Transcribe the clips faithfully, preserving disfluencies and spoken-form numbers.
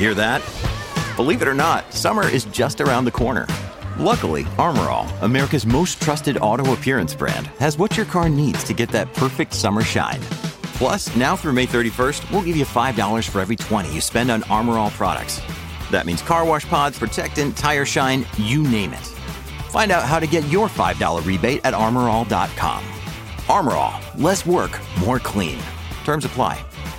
Hear that? Believe it or not, summer is just around the corner. Luckily, Armor All, America's most trusted auto appearance brand, has what your car needs to get that perfect summer shine. Plus, now through May thirty-first, we'll give you five dollars for every twenty you spend on Armor All products. That means car wash pods, protectant, tire shine, you name it. Find out how to get your five dollars rebate at armor all dot com. Armor All, less work, more clean. Terms apply.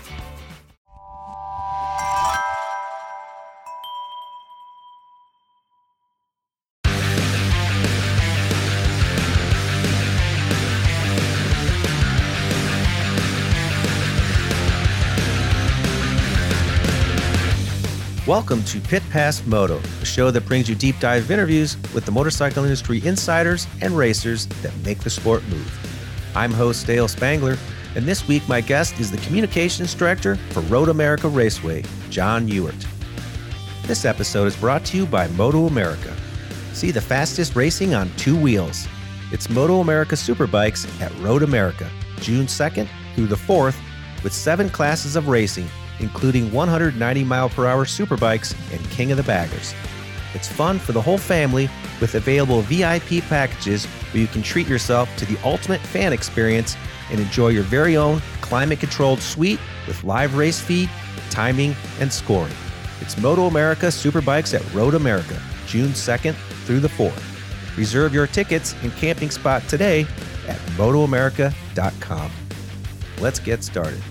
Welcome to Pit Pass Moto, a show that brings you deep dive interviews with the motorcycle industry insiders and racers that make the sport move. I'm host Dale Spangler, and this week my guest is the Communications Director for Road America Raceway, John Ewart. This episode is brought to you by Moto America. See the fastest racing on two wheels. It's Moto America Superbikes at Road America, June second through the fourth, with seven classes of racing, including one hundred ninety mile per hour superbikes and King of the Baggers. It's fun for the whole family with available V I P packages where you can treat yourself to the ultimate fan experience and enjoy your very own climate-controlled suite with live race feed, timing, and scoring. It's Moto America Superbikes at Road America, June second through the fourth. Reserve your tickets and camping spot today at moto america dot com. Let's get started.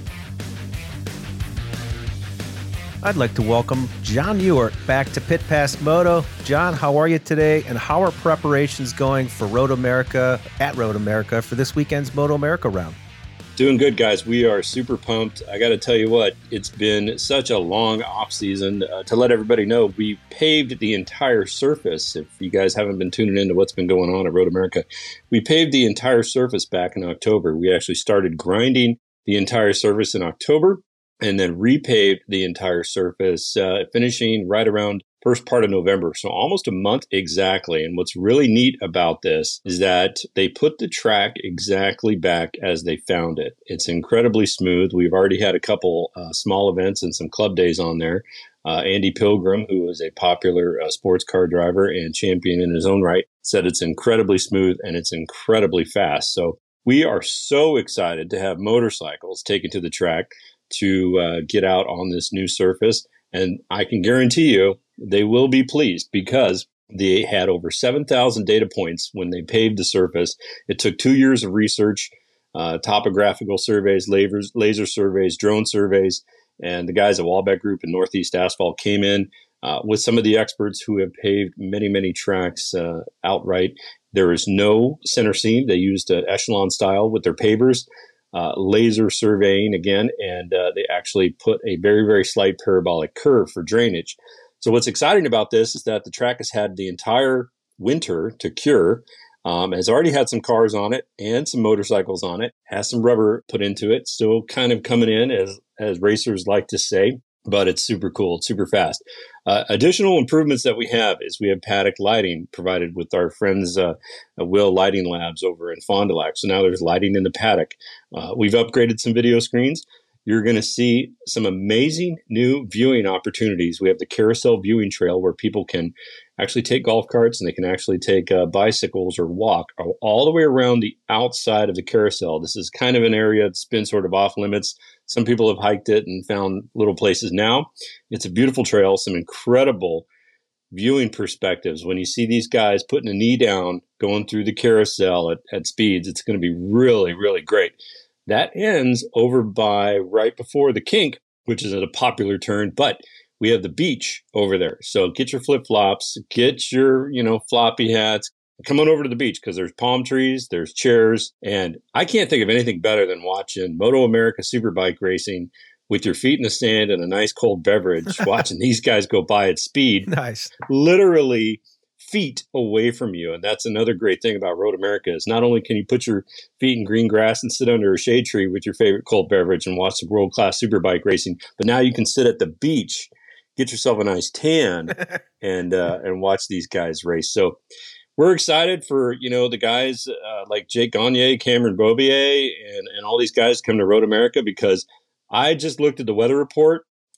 I'd like to welcome John Ewart back to Pit Pass Moto. John, how are you today, and how are preparations going for Road America, at Road America, for this weekend's Moto America round? Doing good, guys. We are super pumped. I got to tell you what, it's been such a long off season. Uh, to let everybody know, we paved the entire surface. If you guys haven't been tuning into what's been going on at Road America, we paved the entire surface back in October. We actually started grinding the entire surface in October, and then repaved the entire surface, uh, finishing right around first part of November. So almost a month exactly. And what's really neat about this is that they put the track exactly back as they found it. It's incredibly smooth. We've already had a couple uh, small events and some club days on there. Uh, Andy Pilgrim, who is a popular uh, sports car driver and champion in his own right, said it's incredibly smooth and it's incredibly fast. So we are so excited to have motorcycles taken to the track to uh, get out on this new surface. And I can guarantee you they will be pleased because they had over seven thousand data points when they paved the surface. It took two years of research, uh, topographical surveys, lasers, laser surveys, drone surveys, and the guys at Wallbeck Group and Northeast Asphalt came in uh, with some of the experts who have paved many, many tracks uh, outright. There is no center seam. They used uh, echelon style with their pavers. Uh, laser surveying again, and uh, they actually put a very, very slight parabolic curve for drainage. So what's exciting about this is that the track has had the entire winter to cure, um, has already had some cars on it and some motorcycles on it, has some rubber put into it, still kind of coming in, as, as racers like to say, but it's super cool. It's super fast. Uh, additional improvements that we have is we have paddock lighting provided with our friends uh, Will Lighting Labs over in Fond du Lac. So now there's lighting in the paddock. Uh, we've upgraded some video screens. You're going to see some amazing new viewing opportunities. We have the carousel viewing trail where people can actually take golf carts and they can actually take uh, bicycles or walk all the way around the outside of the carousel. This is kind of an area that's been sort of off limits. Some people have hiked it and found little places. Now it's a beautiful trail, some incredible viewing perspectives. When you see these guys putting a knee down, going through the carousel at, at speeds, it's going to be really, really great. That ends over by right before the kink, which is at a popular turn, but we have the beach over there. So get your flip-flops, get your, you know, floppy hats, come on over to the beach because there's palm trees, there's chairs, and I can't think of anything better than watching Moto America Superbike racing with your feet in the sand and a nice cold beverage, watching these guys go by at speed. Nice. Literally feet away from you. And that's another great thing about Road America is not only can you put your feet in green grass and sit under a shade tree with your favorite cold beverage and watch the world-class superbike racing, but now you can sit at the beach, get yourself a nice tan, and uh, and watch these guys race. So we're excited for, you know, the guys uh, like Jake Gagne, Cameron Beaubier, and, and all these guys come to Road America because I just looked at the weather report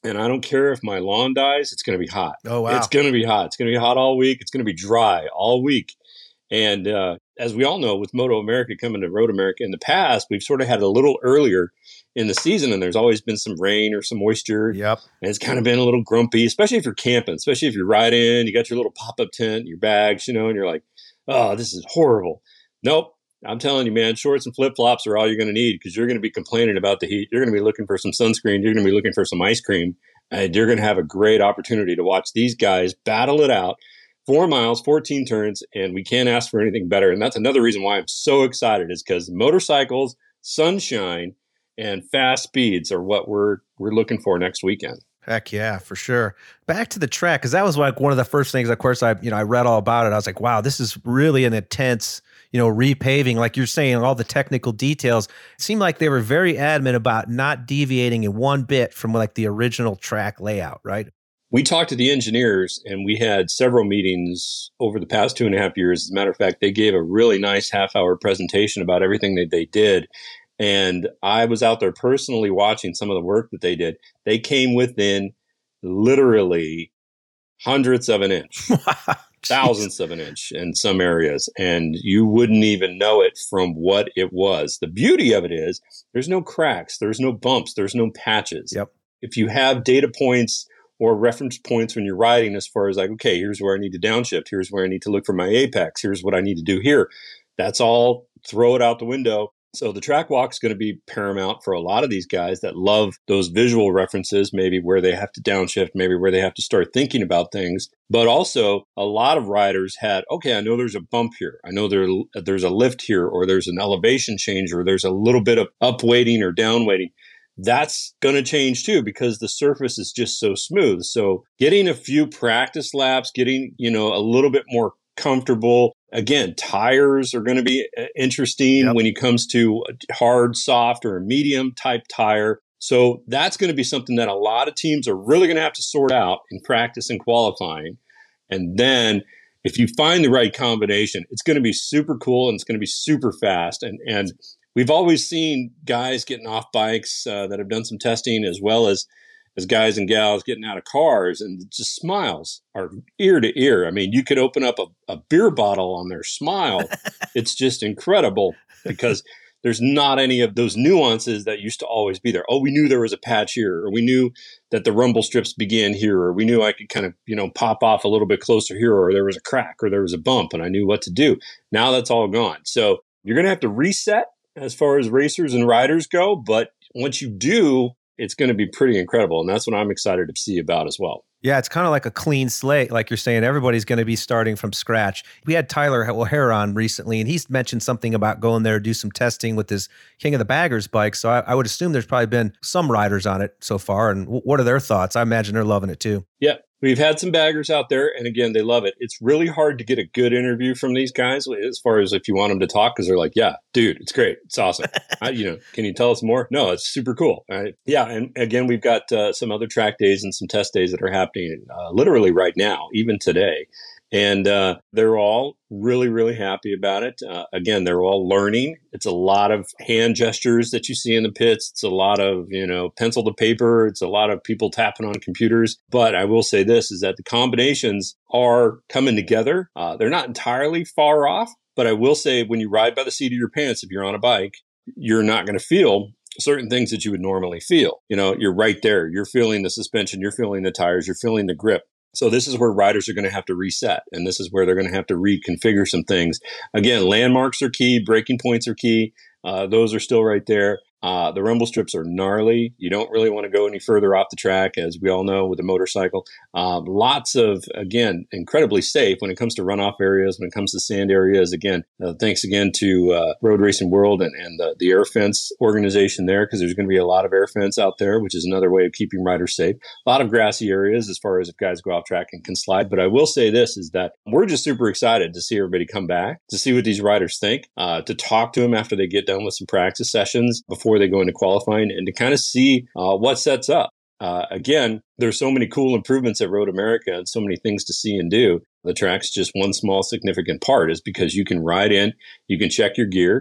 And I don't care if my lawn dies, it's going to be hot. Oh, wow. It's going to be hot. It's going to be hot all week. It's going to be dry all week. And uh, as we all know, with Moto America coming to Road America in the past, we've sort of had a little earlier in the season, and there's always been some rain or some moisture. Yep. And it's kind of been a little grumpy, especially if you're camping, especially if you're riding, you got your little pop-up tent, your bags, you know, and you're like, oh, this is horrible. Nope. I'm telling you, man, shorts and flip-flops are all you're going to need because you're going to be complaining about the heat. You're going to be looking for some sunscreen. You're going to be looking for some ice cream. And you're going to have a great opportunity to watch these guys battle it out. Four miles, fourteen turns, and we can't ask for anything better. And that's another reason why I'm so excited is because motorcycles, sunshine, and fast speeds are what we're we're looking for next weekend. Heck yeah, for sure. Back to the track, because that was like one of the first things, of course, I you know I read all about it. I was like, wow, this is really an intense, you know, repaving. Like you're saying, all the technical details. It seemed like they were very adamant about not deviating in one bit from like the original track layout, right? We talked to the engineers, and we had several meetings over the past two and a half years. As a matter of fact, they gave a really nice half-hour presentation about everything that they did. And I was out there personally watching some of the work that they did. They came within literally hundredths of an inch, thousands of an inch in some areas. And you wouldn't even know it from what it was. The beauty of it is there's no cracks, there's no bumps, there's no patches. Yep. If you have data points or reference points when you're riding as far as like, okay, here's where I need to downshift. Here's where I need to look for my apex. Here's what I need to do here. That's all, throw it out the window. So the track walk is going to be paramount for a lot of these guys that love those visual references, maybe where they have to downshift, maybe where they have to start thinking about things. But also a lot of riders had, okay, I know there's a bump here. I know there, there's a lift here, or there's an elevation change, or there's a little bit of up weighting or down weighting. That's going to change too because the surface is just so smooth. So getting a few practice laps, getting, you know, a little bit more comfortable. Again, tires are going to be interesting yep. when it comes to a hard, soft, or a medium type tire. So that's going to be something that a lot of teams are really going to have to sort out in practice and qualifying. And then if you find the right combination, it's going to be super cool and it's going to be super fast. And, and we've always seen guys getting off bikes uh, that have done some testing, as well as as guys and gals getting out of cars, and just smiles are ear to ear. I mean, you could open up a, a beer bottle on their smile. It's just incredible because there's not any of those nuances that used to always be there. Oh, we knew there was a patch here, or we knew that the rumble strips began here, or we knew I could kind of, you know, pop off a little bit closer here, or there was a crack, or there was a bump, and I knew what to do. Now that's all gone. So you're going to have to reset as far as racers and riders go. But once you do, it's going to be pretty incredible. And that's what I'm excited to see about as well. Yeah, it's kind of like a clean slate. Like you're saying, everybody's going to be starting from scratch. We had Tyler O'Hara on recently, and he's mentioned something about going there to do some testing with his King of the Baggers bike. So I, I would assume there's probably been some riders on it so far. And w- what are their thoughts? I imagine they're loving it too. Yeah, we've had some baggers out there. And again, they love it. It's really hard to get a good interview from these guys as far as if you want them to talk, because they're like, yeah, dude, it's great. It's awesome. I, you know, can you tell us more? No, it's super cool. All right. Yeah. And again, we've got uh, some other track days and some test days that are happening uh, literally right now, even today. And uh, they're all really, really happy about it. Uh, again, they're all learning. It's a lot of hand gestures that you see in the pits. It's a lot of, you know, pencil to paper. It's a lot of people tapping on computers. But I will say this, is that the combinations are coming together. Uh, they're not entirely far off. But I will say, when you ride by the seat of your pants, if you're on a bike, you're not going to feel certain things that you would normally feel. You know, you're right there. You're feeling the suspension. You're feeling the tires. You're feeling the grip. So this is where riders are going to have to reset, and this is where they're going to have to reconfigure some things. Again, landmarks are key. Breaking points are key. Uh, those are still right there. Uh, the rumble strips are gnarly. You don't really want to go any further off the track, as we all know with a motorcycle. Um, lots of, again, incredibly safe when it comes to runoff areas, when it comes to sand areas. Again, uh, thanks again to uh, Road Racing World and, and the, the Air Fence organization there, because there's going to be a lot of air fence out there, which is another way of keeping riders safe. A lot of grassy areas as far as if guys go off track and can slide. But I will say this, is that we're just super excited to see everybody come back, to see what these riders think, uh, to talk to them after they get done with some practice sessions before they go into qualifying, and to kind of see uh, what sets up. Uh, again, there's so many cool improvements at Road America and so many things to see and do. The track's just one small significant part, is because you can ride in, you can check your gear.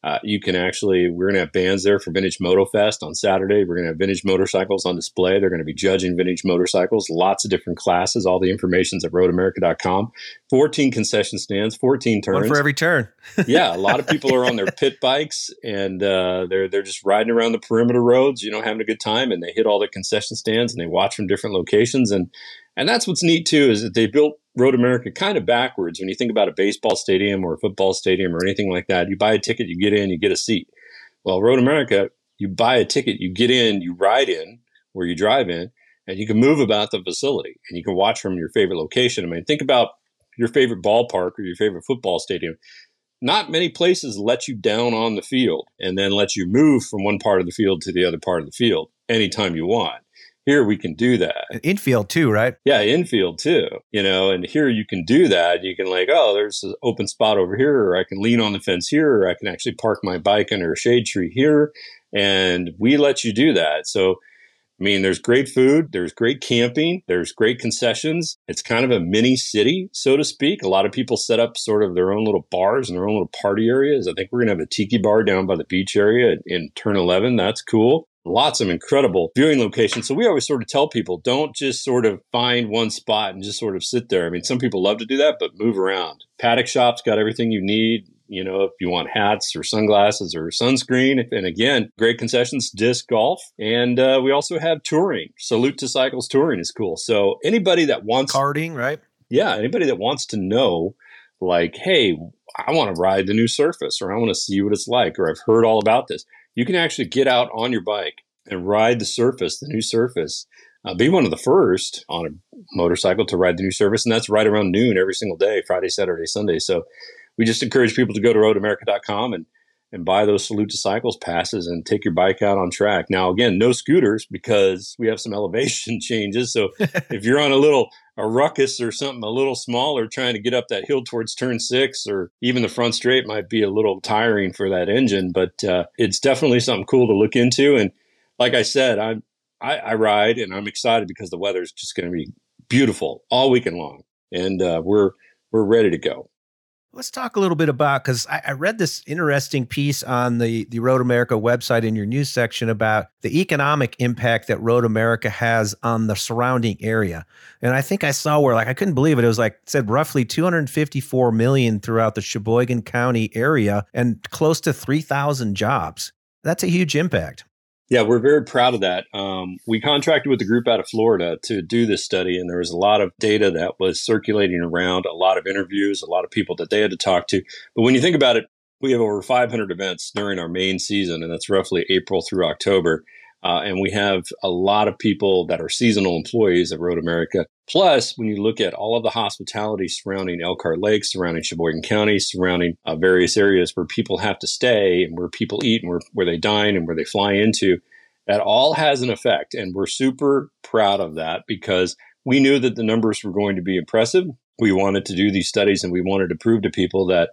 Uh, you can actually, we're going to have bands there for Vintage Moto Fest on Saturday. We're going to have vintage motorcycles on display. They're going to be judging vintage motorcycles, lots of different classes. All the information's at road america dot com. fourteen concession stands, fourteen turns. One for every turn. Yeah, a lot of people are on their pit bikes and uh, they're they're just riding around the perimeter roads, you know, having a good time, and they hit all the concession stands and they watch from different locations. And and that's what's neat too, is that they built Road America kind of backwards. When you think about a baseball stadium or a football stadium or anything like that, you buy a ticket, you get in, you get a seat. Well, Road America, you buy a ticket, you get in, you ride in, or you drive in, and you can move about the facility and you can watch from your favorite location. I mean, think about your favorite ballpark or your favorite football stadium. Not many places let you down on the field and then let you move from one part of the field to the other part of the field anytime you want. Here we can do that. Infield too, right? Yeah, infield too. You know, and here you can do that. You can like, oh, there's an open spot over here, or I can lean on the fence here, or I can actually park my bike under a shade tree here. And we let you do that. So, I mean, there's great food, there's great camping, there's great concessions. It's kind of a mini city, so to speak. A lot of people set up sort of their own little bars and their own little party areas. I think we're going to have a tiki bar down by the beach area in Turn eleven. That's cool. Lots of incredible viewing locations. So we always sort of tell people, don't just sort of find one spot and just sort of sit there. I mean, some people love to do that, but move around. Paddock Shop's got everything you need. You know, if you want hats or sunglasses or sunscreen. And again, great concessions, disc golf. And uh, we also have touring. Salute to Cycles touring is cool. So anybody that wants... Karting, right? Yeah, anybody that wants to know, like, hey, I want to ride the new Surface, or I want to see what it's like, or I've heard all about this. You can actually get out on your bike and ride the Surface, the new Surface. Uh, be one of the first on a motorcycle to ride the new Surface. And that's right around noon every single day, Friday, Saturday, Sunday. So we just encourage people to go to road america dot com and, and buy those Salute to Cycles passes and take your bike out on track. Now, again, no scooters because we have some elevation changes. So if you're on a little a ruckus or something a little smaller trying to get up that hill towards turn six, or even the front straight might be a little tiring for that engine. But uh, it's definitely something cool to look into. And like I said, I'm, I, I ride and I'm excited because the weather is just going to be beautiful all weekend long. And uh, we're we're ready to go. Let's talk a little bit about, because I, I read this interesting piece on the, the Road America website in your news section about the economic impact that Road America has on the surrounding area. And I think I saw where, like, I couldn't believe it. It was like, it said roughly two hundred fifty-four million throughout the Sheboygan County area and close to three thousand jobs. That's a huge impact. Yeah, we're very proud of that. Um, we contracted with a group out of Florida to do this study, and there was a lot of data that was circulating around, a lot of interviews, a lot of people that they had to talk to. But when you think about it, we have over five hundred events during our main season, and that's roughly April through October. Uh, and we have a lot of people that are seasonal employees at Road America. Plus, when you look at all of the hospitality surrounding Elkhart Lake, surrounding Sheboygan County, surrounding uh, various areas where people have to stay and where people eat and where, where they dine and where they fly into, that all has an effect. And we're super proud of that because we knew that the numbers were going to be impressive. We wanted to do these studies and we wanted to prove to people that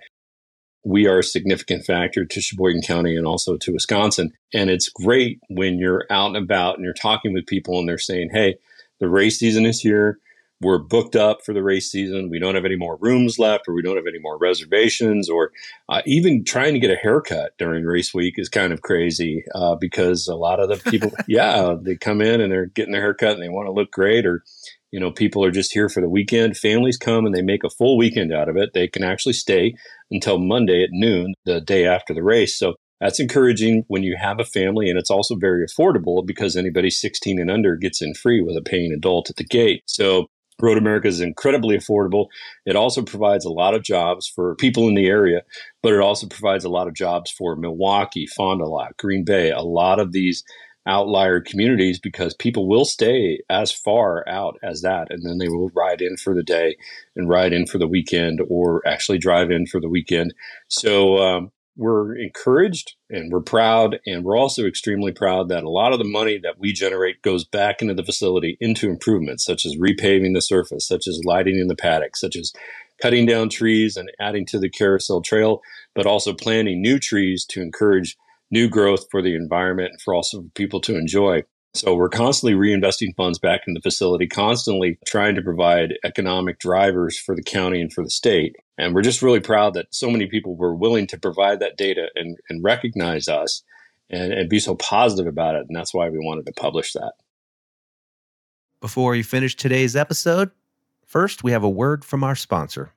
we are a significant factor to Sheboygan County and also to Wisconsin. And it's great when you're out and about and you're talking with people and they're saying, hey, the race season is here. We're booked up for the race season. We don't have any more rooms left, or we don't have any more reservations, or uh, even trying to get a haircut during race week is kind of crazy uh, because a lot of the people, yeah, they come in and they're getting their haircut and they want to look great, or you know, people are just here for the weekend. Families come and they make a full weekend out of it. They can actually stay until Monday at noon, the day after the race. So that's encouraging when you have a family, and it's also very affordable because anybody sixteen and under gets in free with a paying adult at the gate. So Road America is incredibly affordable. It also provides a lot of jobs for people in the area, but it also provides a lot of jobs for Milwaukee, Fond du Lac, Green Bay, a lot of these outlier communities, because people will stay as far out as that, and then they will ride in for the day and ride in for the weekend, or actually drive in for the weekend. So um, we're encouraged and we're proud, and we're also extremely proud that a lot of the money that we generate goes back into the facility into improvements, such as repaving the surface, such as lighting in the paddock, such as cutting down trees and adding to the carousel trail, but also planting new trees to encourage new growth for the environment and for also people to enjoy. So we're constantly reinvesting funds back in the facility, constantly trying to provide economic drivers for the county and for the state. And we're just really proud that so many people were willing to provide that data and, and recognize us and, and be so positive about it. And that's why we wanted to publish that. Before we finish today's episode, first we have a word from our sponsor.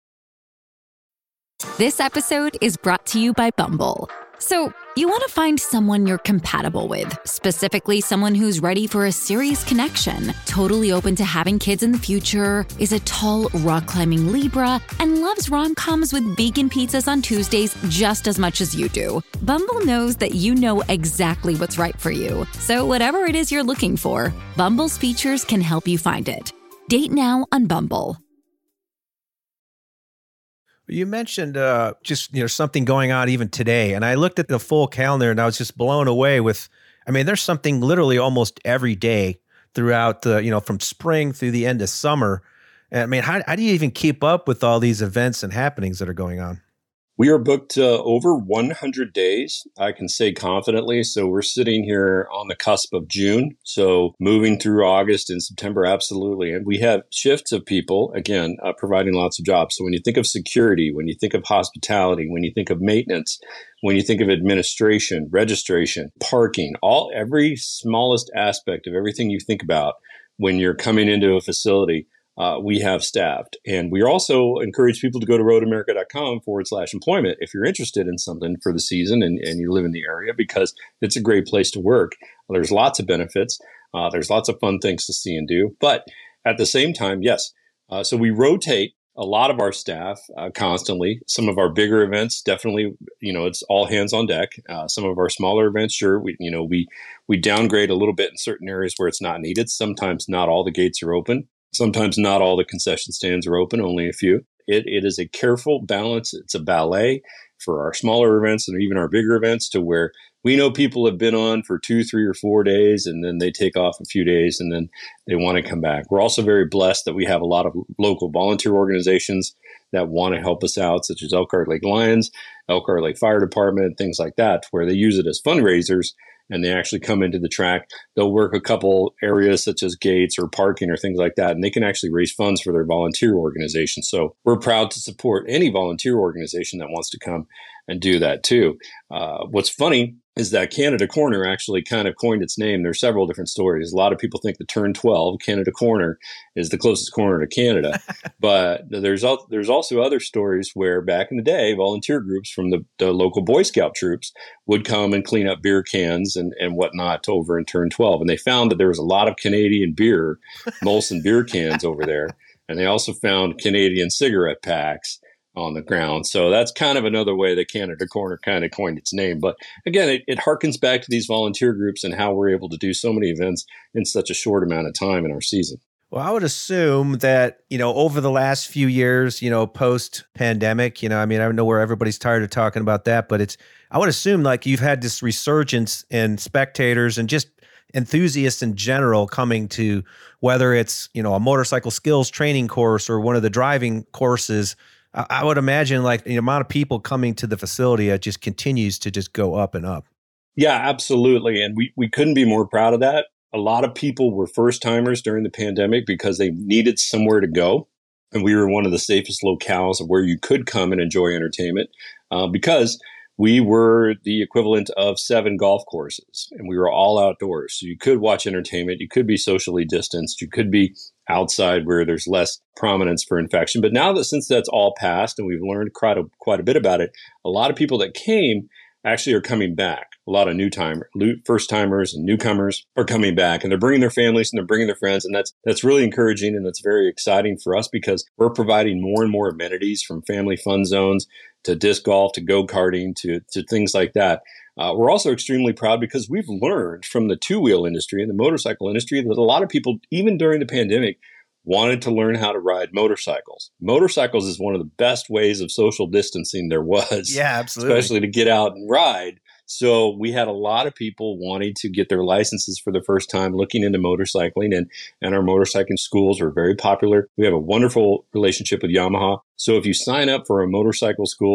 This episode is brought to you by Bumble. So, you want to find someone you're compatible with, specifically someone who's ready for a serious connection, totally open to having kids in the future, is a tall, rock-climbing Libra, and loves rom-coms with vegan pizzas on Tuesdays just as much as you do. Bumble knows that you know exactly what's right for you. So whatever it is you're looking for, Bumble's features can help you find it. Date now on Bumble. You mentioned uh, just, you know, something going on even today, and I looked at the full calendar and I was just blown away with, I mean, there's something literally almost every day throughout the, you know, from spring through the end of summer. And I mean, how, how do you even keep up with all these events and happenings that are going on? We are booked uh, over one hundred days, I can say confidently. So we're sitting here on the cusp of June. So moving through August and September, absolutely. And we have shifts of people, again, uh, providing lots of jobs. So when you think of security, when you think of hospitality, when you think of maintenance, when you think of administration, registration, parking, all every smallest aspect of everything you think about when you're coming into a facility, Uh, we have staffed. And we also encourage people to go to roadamerica.com forward slash employment if you're interested in something for the season and, and you live in the area, because it's a great place to work. There's lots of benefits. Uh, there's lots of fun things to see and do. But at the same time, yes. Uh, so we rotate a lot of our staff uh, constantly. Some of our bigger events, definitely, you know, it's all hands on deck. Uh, some of our smaller events, sure, we, you know, we, we downgrade a little bit in certain areas where it's not needed. Sometimes not all the gates are open. Sometimes not all the concession stands are open, only a few. It, it is a careful balance. It's a ballet for our smaller events and even our bigger events, to where we know people have been on for two, three, or four days, and then they take off a few days, and then they want to come back. We're also very blessed that we have a lot of local volunteer organizations that want to help us out, such as Elkhart Lake Lions, Elkhart Lake Fire Department, things like that, where they use it as fundraisers. And they actually come into the track. They'll work a couple areas such as gates or parking or things like that, and they can actually raise funds for their volunteer organization. So we're proud to support any volunteer organization that wants to come and do that too. Uh, what's funny is that Canada Corner actually kind of coined its name. There's several different stories. A lot of people think the Turn twelve, Canada Corner, is the closest corner to Canada. But there's al- there's also other stories where back in the day, volunteer groups from the, the local Boy Scout troops would come and clean up beer cans and, and whatnot over in Turn twelve. And they found that there was a lot of Canadian beer, Molson beer cans over there. And they also found Canadian cigarette packs on the ground. So that's kind of another way that Canada Corner kind of coined its name. But again, it, it harkens back to these volunteer groups and how we're able to do so many events in such a short amount of time in our season. Well, I would assume that, you know, over the last few years, you know, post-pandemic, you know, I mean, I know where everybody's tired of talking about that, but it's, I would assume like you've had this resurgence in spectators and just enthusiasts in general coming to, whether it's, you know, a motorcycle skills training course or one of the driving courses. I would imagine like the amount of people coming to the facility, it just continues to just go up and up. Yeah, absolutely. And we, we couldn't be more proud of that. A lot of people were first timers during the pandemic because they needed somewhere to go. And we were one of the safest locales of where you could come and enjoy entertainment uh, because we were the equivalent of seven golf courses and we were all outdoors. So you could watch entertainment. You could be socially distanced. You could be outside where there's less prominence for infection. But now that since that's all passed and we've learned quite a, quite a bit about it, a lot of people that came actually are coming back. A lot of new timer, first timers and newcomers are coming back, and they're bringing their families and they're bringing their friends. And that's, that's really encouraging. And that's very exciting for us because we're providing more and more amenities, from family fun zones to disc golf, to go-karting, to, to things like that. Uh, we're also extremely proud because we've learned from the two-wheel industry and the motorcycle industry that a lot of people, even during the pandemic, wanted to learn how to ride motorcycles. Motorcycles is one of the best ways of social distancing there was. Yeah, absolutely. Especially to get out and ride. So we had a lot of people wanting to get their licenses for the first time, looking into motorcycling, and, and our motorcycling schools are very popular. We have a wonderful relationship with Yamaha. So if you sign up for our motorcycle schools,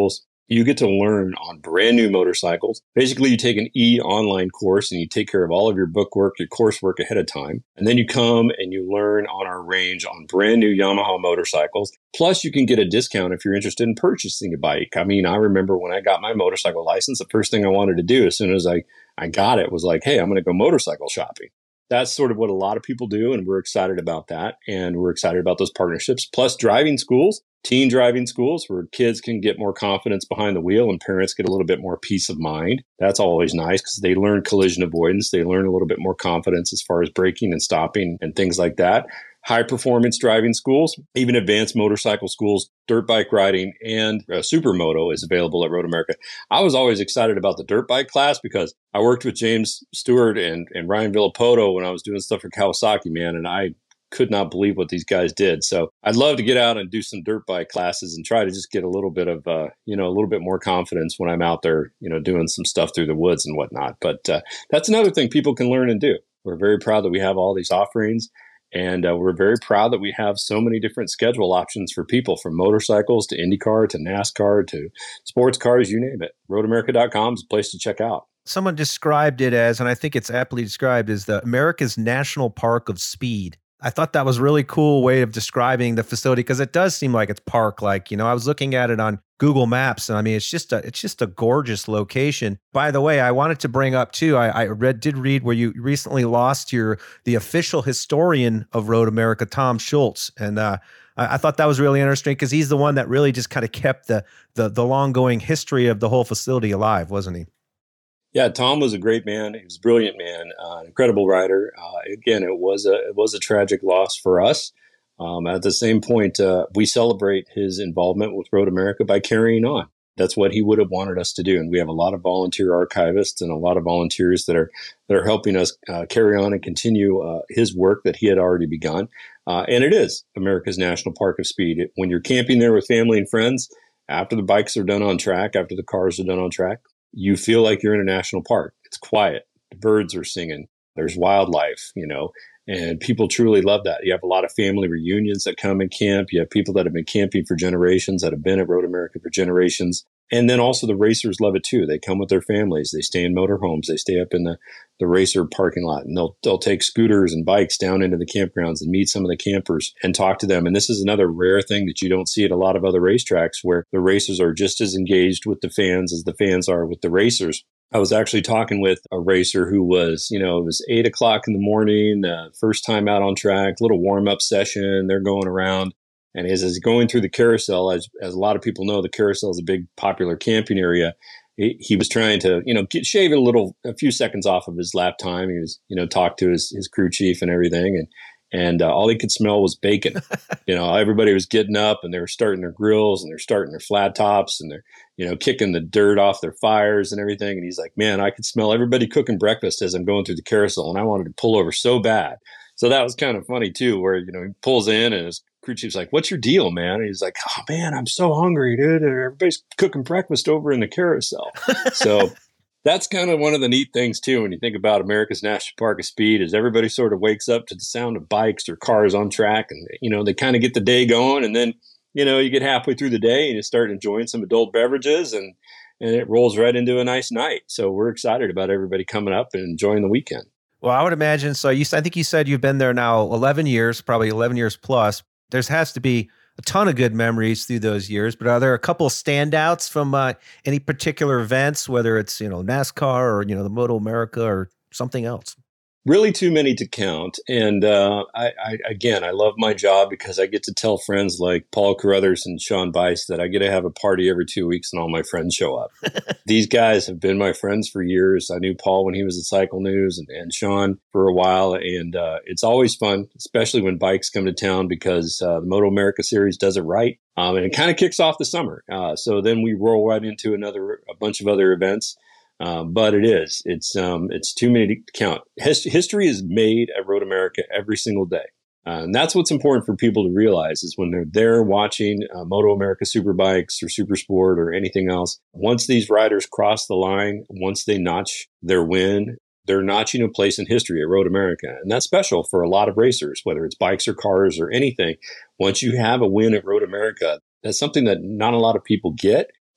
You get to learn on brand new motorcycles. Basically, you take an e-online course and you take care of all of your bookwork, your coursework ahead of time. And then you come and you learn on our range on brand new Yamaha motorcycles. Plus, you can get a discount if you're interested in purchasing a bike. I mean, I remember when I got my motorcycle license, the first thing I wanted to do as soon as I, I got it was like, hey, I'm going to go motorcycle shopping. That's sort of what a lot of people do, and we're excited about that. And we're excited about those partnerships. Plus, driving schools, teen driving schools, where kids can get more confidence behind the wheel and parents get a little bit more peace of mind. That's always nice because they learn collision avoidance. They learn a little bit more confidence as far as braking and stopping and things like that. High performance driving schools, even advanced motorcycle schools, dirt bike riding, and uh, supermoto is available at Road America. I was always excited about the dirt bike class because I worked with James Stewart and, and Ryan Villapoto when I was doing stuff for Kawasaki, man, and I could not believe what these guys did. So I'd love to get out and do some dirt bike classes and try to just get a little bit of, uh, you know, a little bit more confidence when I'm out there, you know, doing some stuff through the woods and whatnot. But uh, that's another thing people can learn and do. We're very proud that we have all these offerings. And uh, we're very proud that we have so many different schedule options for people, from motorcycles to IndyCar to NASCAR to sports cars, you name it. road america dot com is a place to check out. Someone described it as, and I think it's aptly described, as the America's National Park of Speed. I thought that was a really cool way of describing the facility, because it does seem like it's park-like. You know, I was looking at it on Google Maps, and I mean, it's just a it's just a gorgeous location. By the way, I wanted to bring up too. I, I read did read where you recently lost your the official historian of Road America, Tom Schultz, and uh, I, I thought that was really interesting because he's the one that really just kind of kept the the the long going history of the whole facility alive, wasn't he? Yeah, Tom was a great man. He was a brilliant man, uh, incredible rider. Uh, again, it was a it was a tragic loss for us. Um, at the same point, uh, we celebrate his involvement with Road America by carrying on. That's what he would have wanted us to do, and we have a lot of volunteer archivists and a lot of volunteers that are that are helping us uh, carry on and continue uh, his work that he had already begun. Uh, and it is America's National Park of Speed. It, when you're camping there with family and friends, after the bikes are done on track, after the cars are done on track, you feel like you're in a national park. It's quiet. The birds are singing. There's wildlife, you know, and people truly love that. You have a lot of family reunions that come and camp. You have people that have been camping for generations, that have been at Road America for generations. And then also the racers love it too. They come with their families. They stay in motorhomes. They stay up in the, the racer parking lot, and they'll they'll take scooters and bikes down into the campgrounds and meet some of the campers and talk to them. And this is another rare thing that you don't see at a lot of other racetracks, where the racers are just as engaged with the fans as the fans are with the racers. I was actually talking with a racer who was, you know, it was eight o'clock in the morning, uh, first time out on track, little warm up session. They're going around. And as he's going through the carousel, as, as a lot of people know, the carousel is a big popular camping area. He, he was trying to, you know, get, shave a little, a few seconds off of his lap time. He was, you know, talked to his, his crew chief and everything. And, and uh, all he could smell was bacon. You know, everybody was getting up and they were starting their grills and they're starting their flat tops and they're, you know, kicking the dirt off their fires and everything. And he's like, man, I could smell everybody cooking breakfast as I'm going through the carousel. And I wanted to pull over so bad. So that was kind of funny too, where, you know, he pulls in and his crew chief's like, what's your deal, man? And he's like, oh man, I'm so hungry, dude. Everybody's cooking breakfast over in the carousel. So that's kind of one of the neat things too, when you think about America's National Park of Speed, is everybody sort of wakes up to the sound of bikes or cars on track, and, you know, they kind of get the day going. And then, you know, you get halfway through the day and you start enjoying some adult beverages, and, and it rolls right into a nice night. So we're excited about everybody coming up and enjoying the weekend. Well, I would imagine. So you, I think you said you've been there now eleven years, probably eleven years plus. There has to be a ton of good memories through those years, but are there a couple of standouts from uh, any particular events, whether it's, you know, NASCAR or, you know, the Moto America or something else? Really too many to count. And uh, I, I, again, I love my job because I get to tell friends like Paul Carruthers and Sean Bice that I get to have a party every two weeks and all my friends show up. These guys have been my friends for years. I knew Paul when he was at Cycle News, and, and Sean for a while. And uh, it's always fun, especially when bikes come to town, because uh, the Moto America Series does it right. Um, and it kind of kicks off the summer. Uh, so then we roll right into another, a bunch of other events. Um, but it is, it's, um, it's too many to count. His, history is made at Road America every single day. Uh, and that's what's important for people to realize, is when they're there watching uh, Moto America Superbikes or Super Sport or anything else, once these riders cross the line, once they notch their win, they're notching a place in history at Road America. And that's special for a lot of racers, whether it's bikes or cars or anything. Once you have a win at Road America, that's something that not a lot of people get.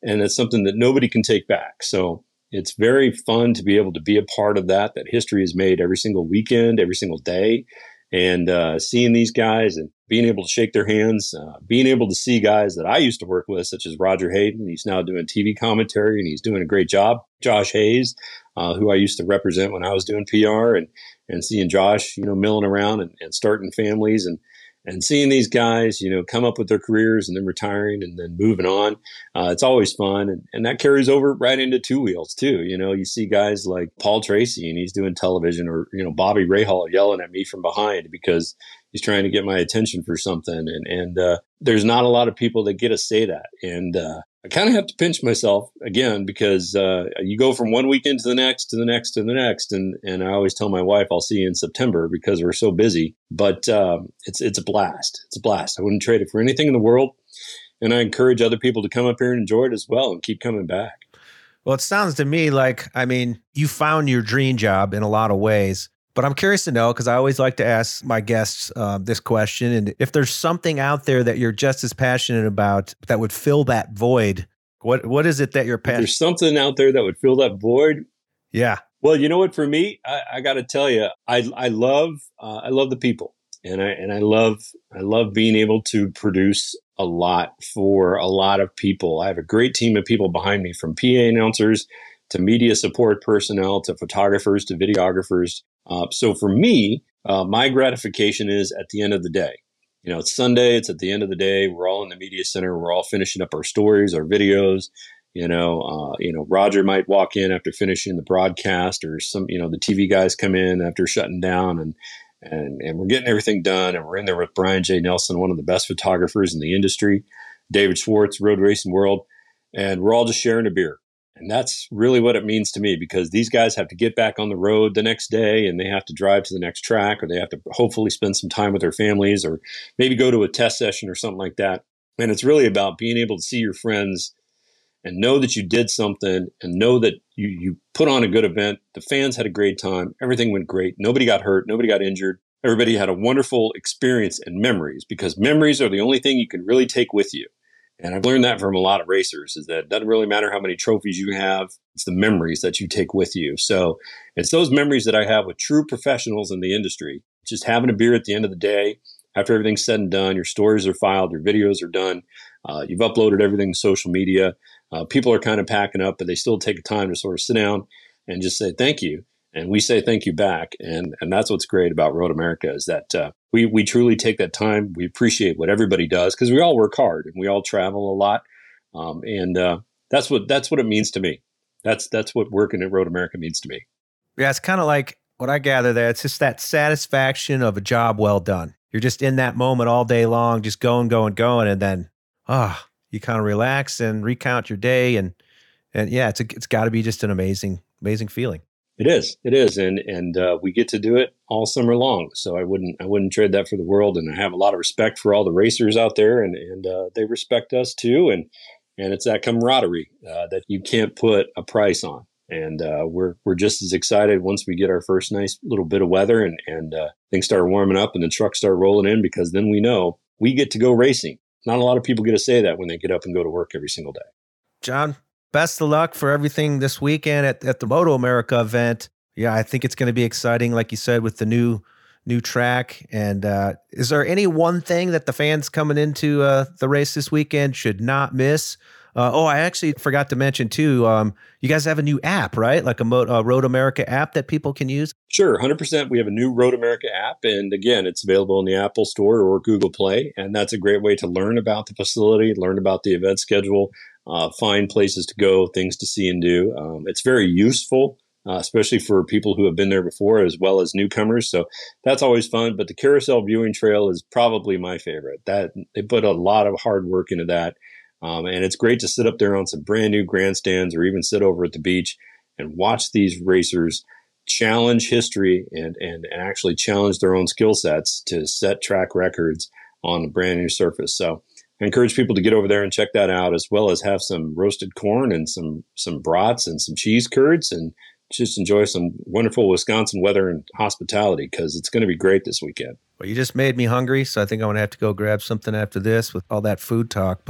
and it's something that nobody can take back. So it's very fun to be able to be a part of that. That history is made every single weekend, every single day. And uh, seeing these guys and being able to shake their hands, uh, being able to see guys that I used to work with, such as Roger Hayden. He's now doing T V commentary and he's doing a great job. Josh Hayes, uh, who I used to represent when I was doing P R, and and seeing Josh, you know, milling around and, and starting families, and and seeing these guys, you know, come up with their careers and then retiring and then moving on. Uh, it's always fun. And, and that carries over right into two wheels too. You know, you see guys like Paul Tracy and he's doing television, or, you know, Bobby Rahal yelling at me from behind because he's trying to get my attention for something. And, and, uh, there's not a lot of people that get to say that. And, uh, I kind of have to pinch myself again because, uh, you go from one weekend to the next, to the next, to the next. And, and I always tell my wife, I'll see you in September because we're so busy, but, um, it's, it's a blast. It's a blast. I wouldn't trade it for anything in the world. And I encourage other people to come up here and enjoy it as well and keep coming back. Well, it sounds to me like, I mean, you found your dream job in a lot of ways, but I'm curious to know, because I always like to ask my guests uh, this question. And if there's something out there that you're just as passionate about that would fill that void, what what is it that you're passionate about? There's something out there that would fill that void. Yeah. Well, you know what, for me, I, I got to tell you, I I love uh, I love the people, and I and I love I love being able to produce a lot for a lot of people. I have a great team of people behind me, from P A announcers to media support personnel to photographers to videographers. Uh, so for me, uh, my gratification is at the end of the day. You know, it's Sunday. It's at the end of the day. We're all in the media center. We're all finishing up our stories, our videos. You know, uh, you know, Roger might walk in after finishing the broadcast, or some, you know, the T V guys come in after shutting down, and and and we're getting everything done. And we're in there with Brian J. Nelson, one of the best photographers in the industry, David Schwartz, Road Racing World, and we're all just sharing a beer. And that's really what it means to me, because these guys have to get back on the road the next day, and they have to drive to the next track, or they have to hopefully spend some time with their families, or maybe go to a test session or something like that. And it's really about being able to see your friends and know that you did something, and know that you, you put on a good event. The fans had a great time. Everything went great. Nobody got hurt. Nobody got injured. Everybody had a wonderful experience and memories, because memories are the only thing you can really take with you. And I've learned that from a lot of racers, is that it doesn't really matter how many trophies you have. It's the memories that you take with you. So it's those memories that I have with true professionals in the industry. Just having a beer at the end of the day, after everything's said and done, your stories are filed, your videos are done, uh, you've uploaded everything to social media. Uh, people are kind of packing up, but they still take time to sort of sit down and just say thank you. And we say thank you back. And and that's what's great about Road America, is that uh, we we truly take that time. We appreciate what everybody does, because we all work hard and we all travel a lot. Um, and uh, that's what that's what it means to me. That's that's what working at Road America means to me. Yeah, it's kind of like what I gather there. It's just that satisfaction of a job well done. You're just in that moment all day long, just going, going, going. And then, ah, oh, you kind of relax and recount your day. And and yeah, it's a, it's got to be just an amazing, amazing feeling. It is. It is. And and uh, we get to do it all summer long. So I wouldn't I wouldn't trade that for the world. And I have a lot of respect for all the racers out there, and, and uh, they respect us too. And and it's that camaraderie uh, that you can't put a price on. And uh, we're we're just as excited once we get our first nice little bit of weather, and, and uh, things start warming up and the trucks start rolling in, because then we know we get to go racing. Not a lot of people get to say that when they get up and go to work every single day. John, best of luck for everything this weekend at, at the Moto America event. Yeah, I think it's going to be exciting, like you said, with the new new track. And uh, is there any one thing that the fans coming into uh, the race this weekend should not miss? Uh, oh, I actually forgot to mention too, um, you guys have a new app, right? Like a, Mo- a Road America app that people can use? Sure, one hundred percent. We have a new Road America app. And again, it's available in the Apple Store or Google Play. And that's a great way to learn about the facility, learn about the event schedule, uh, find places to go, things to see and do. Um, it's very useful, uh, especially for people who have been there before, as well as newcomers. So that's always fun. But the carousel viewing trail is probably my favorite. That they put a lot of hard work into that. Um, and it's great to sit up there on some brand new grandstands, or even sit over at the beach and watch these racers challenge history and, and, and actually challenge their own skill sets to set track records on a brand new surface. So I encourage people to get over there and check that out, as well as have some roasted corn and some, some brats and some cheese curds, and just enjoy some wonderful Wisconsin weather and hospitality, because it's going to be great this weekend. Well, you just made me hungry, so I think I'm going to have to go grab something after this with all that food talk. But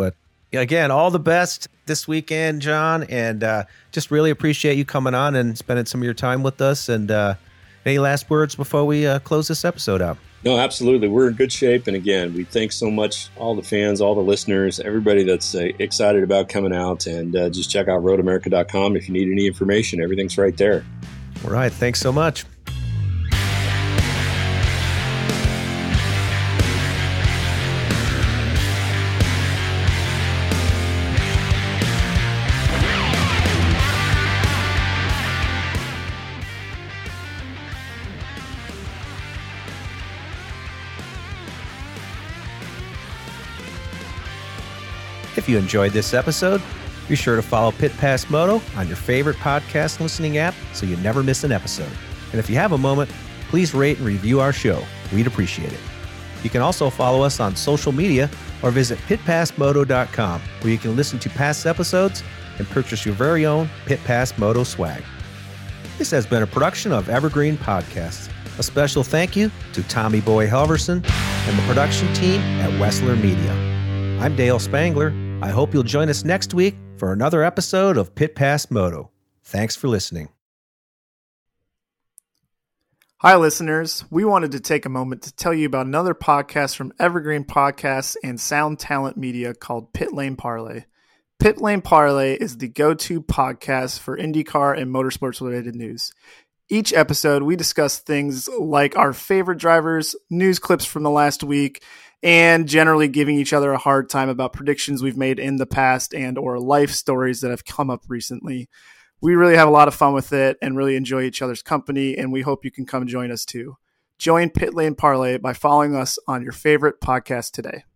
Again, all the best this weekend, John, and uh, just really appreciate you coming on and spending some of your time with us. And uh, any last words before we uh, close this episode out? No, absolutely. We're in good shape. And again, we thank so much all the fans, all the listeners, everybody that's uh, excited about coming out. And uh, just check out road america dot com if you need any information. Everything's right there. All right. Thanks so much. If you enjoyed this episode, be sure to follow Pit Pass Moto on your favorite podcast listening app so you never miss an episode. And if you have a moment, please rate and review our show. We'd appreciate it. You can also follow us on social media or visit pit pass moto dot com, where you can listen to past episodes and purchase your very own Pit Pass Moto swag. This has been a production of Evergreen Podcasts. A special thank you to Tommy Boy Halverson and the production team at Wessler Media. I'm Dale Spangler. I hope you'll join us next week for another episode of Pit Pass Moto. Thanks for listening. Hi, listeners. We wanted to take a moment to tell you about another podcast from Evergreen Podcasts and Sound Talent Media called Pit Lane Parlay. Pit Lane Parlay is the go-to podcast for IndyCar and motorsports-related news. Each episode, we discuss things like our favorite drivers, news clips from the last week, and generally giving each other a hard time about predictions we've made in the past and or life stories that have come up recently. We really have a lot of fun with it and really enjoy each other's company, and we hope you can come join us too. Join Pit Lane Parlay by following us on your favorite podcast today.